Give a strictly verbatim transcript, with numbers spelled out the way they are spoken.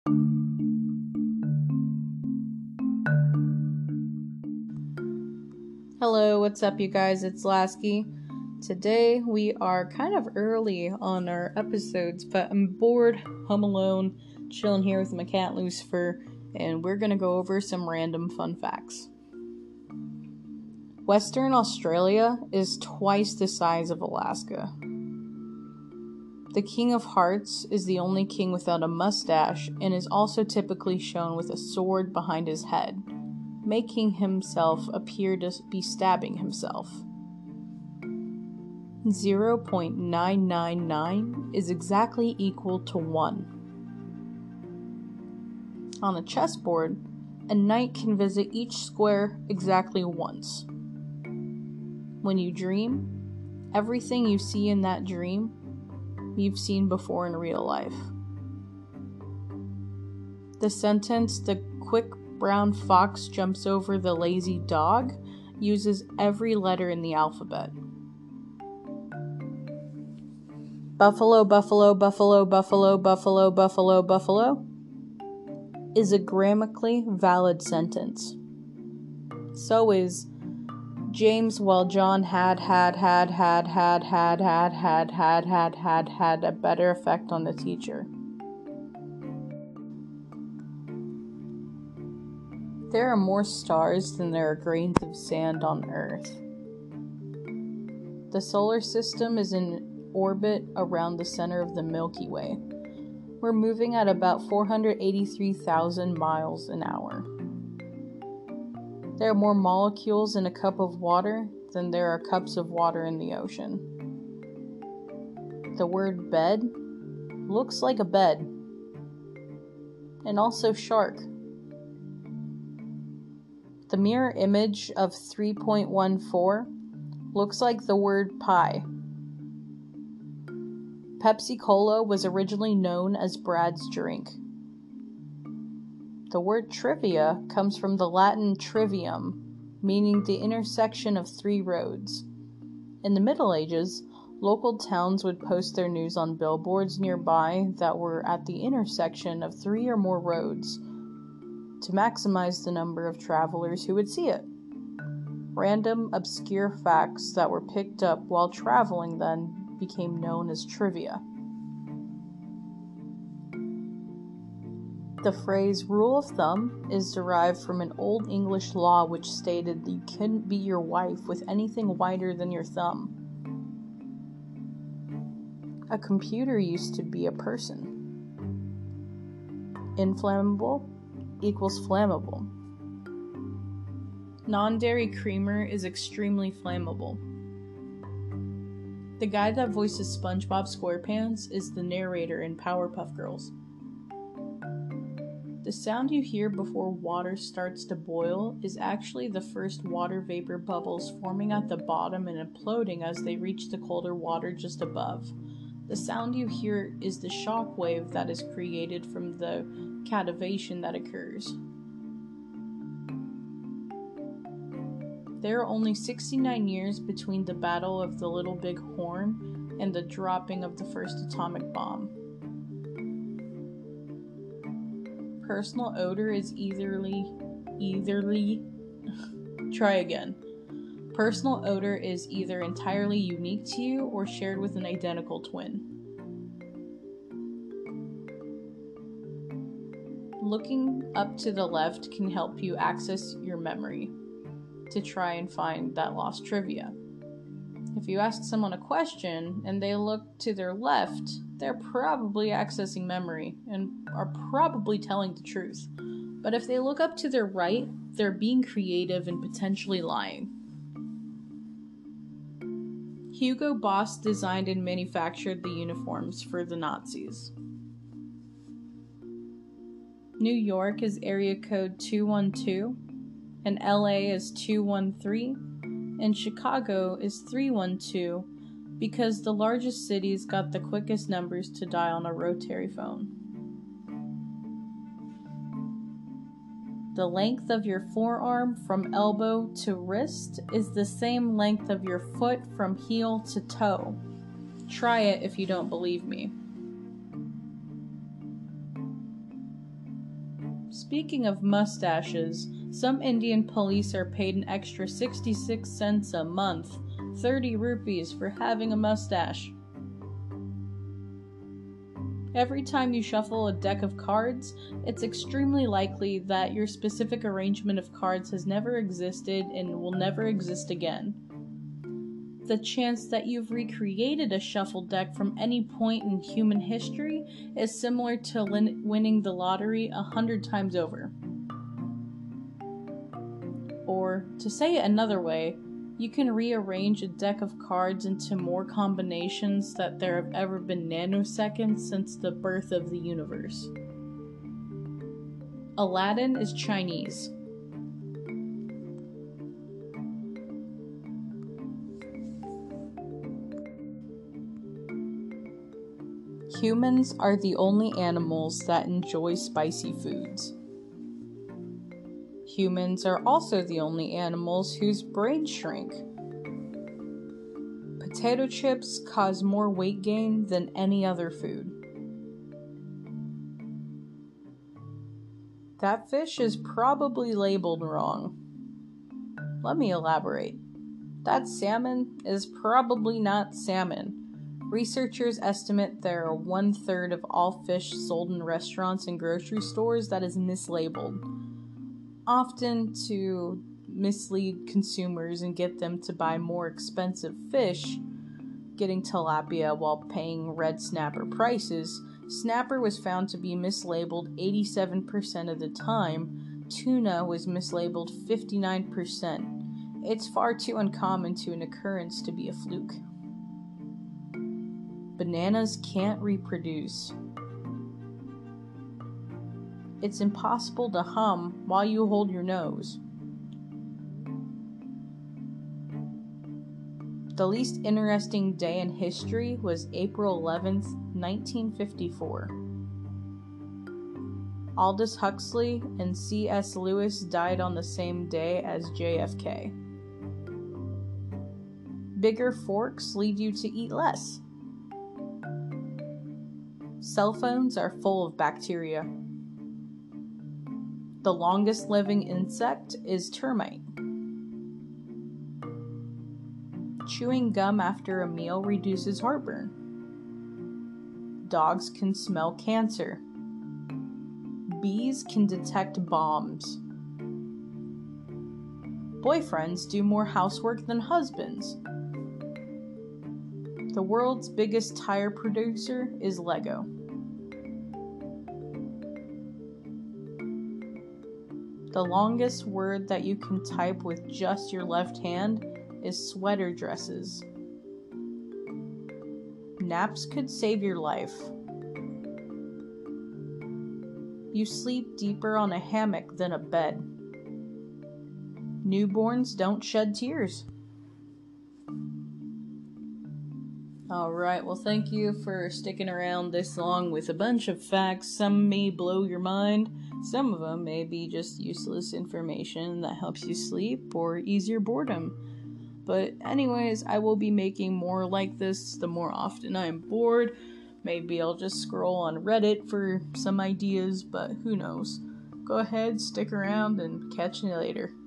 Hello, what's up, you guys? It's Lasky. Today we are kind of early on our episodes, but I'm bored, home alone, chilling here with my cat Lucifer, and we're gonna go over some random fun facts. Western Australia is twice the size of Alaska. The King of Hearts is the only king without a mustache and is also typically shown with a sword behind his head, making himself appear to be stabbing himself. zero point nine nine nine is exactly equal to one. On a chessboard, a knight can visit each square exactly once. When you dream, everything you see in that dream, you've seen before in real life. The sentence, "the quick brown fox jumps over the lazy dog," uses every letter in the alphabet. Buffalo, buffalo, buffalo, buffalo, buffalo, buffalo, buffalo is a grammatically valid sentence. So is James while John had had had had had had had had had had had had a better effect on the teacher. There are more stars than there are grains of sand on Earth. The solar system is in orbit around the center of the Milky Way. We're moving at about four hundred eighty-three thousand miles an hour. There are more molecules in a cup of water than there are cups of water in the ocean. The word bed looks like a bed, and also shark. The mirror image of three point one four looks like the word pie. Pepsi Cola was originally known as Brad's drink. The word trivia comes from the Latin trivium, meaning the intersection of three roads. In the Middle Ages, local towns would post their news on billboards nearby that were at the intersection of three or more roads to maximize the number of travelers who would see it. Random, obscure facts that were picked up while traveling then became known as trivia. The phrase rule of thumb is derived from an Old English law which stated that you couldn't beat your wife with anything wider than your thumb. A computer used to be a person. Inflammable equals flammable. Non-dairy creamer is extremely flammable. The guy that voices SpongeBob SquarePants is the narrator in Powerpuff Girls. The sound you hear before water starts to boil is actually the first water vapor bubbles forming at the bottom and imploding as they reach the colder water just above. The sound you hear is the shock wave that is created from the cativation that occurs. There are only sixty-nine years between the Battle of the Little Big Horn and the dropping of the first atomic bomb. Personal odor is eitherly, eitherly, try again. Personal odor is either entirely unique to you or shared with an identical twin. Looking up to the left can help you access your memory to try and find that lost trivia. If you ask someone a question and they look to their left, they're probably accessing memory and are probably telling the truth. But if they look up to their right, they're being creative and potentially lying. Hugo Boss designed and manufactured the uniforms for the Nazis. New York is area code two one two, and L A is two one three, and Chicago is three one two because the largest cities got the quickest numbers to dial on a rotary phone. The length of your forearm from elbow to wrist is the same length of your foot from heel to toe. Try it if you don't believe me. Speaking of mustaches, some Indian police are paid an extra sixty-six cents a month, thirty rupees, for having a mustache. Every time you shuffle a deck of cards, it's extremely likely that your specific arrangement of cards has never existed and will never exist again. The chance that you've recreated a shuffle deck from any point in human history is similar to lin- winning the lottery a hundred times over. Or, to say it another way, you can rearrange a deck of cards into more combinations than there have ever been nanoseconds since the birth of the universe. Aladdin is Chinese. Humans are the only animals that enjoy spicy foods. Humans are also the only animals whose brains shrink. Potato chips cause more weight gain than any other food. That fish is probably labeled wrong. Let me elaborate. That salmon is probably not salmon. Researchers estimate there are one third of all fish sold in restaurants and grocery stores that is mislabeled, often to mislead consumers and get them to buy more expensive fish, getting tilapia while paying red snapper prices. Snapper was found to be mislabeled eighty-seven percent of the time. Tuna was mislabeled fifty-nine percent. It's far too uncommon to an occurrence to be a fluke. Bananas can't reproduce. It's impossible to hum while you hold your nose. The least interesting day in history was April eleventh, nineteen fifty-four. Aldous Huxley and C S Lewis died on the same day as J F K. Bigger forks lead you to eat less. Cell phones are full of bacteria. The longest living insect is termite. Chewing gum after a meal reduces heartburn. Dogs can smell cancer. Bees can detect bombs. Boyfriends do more housework than husbands. The world's biggest tire producer is Lego. The longest word that you can type with just your left hand is sweater dresses. Naps could save your life. You sleep deeper on a hammock than a bed. Newborns don't shed tears. Alright, well, thank you for sticking around this long with a bunch of facts. Some may blow your mind. Some of them may be just useless information that helps you sleep or ease your boredom. But anyways, I will be making more like this the more often I am bored. Maybe I'll just scroll on Reddit for some ideas, but who knows. Go ahead, stick around, and catch you later.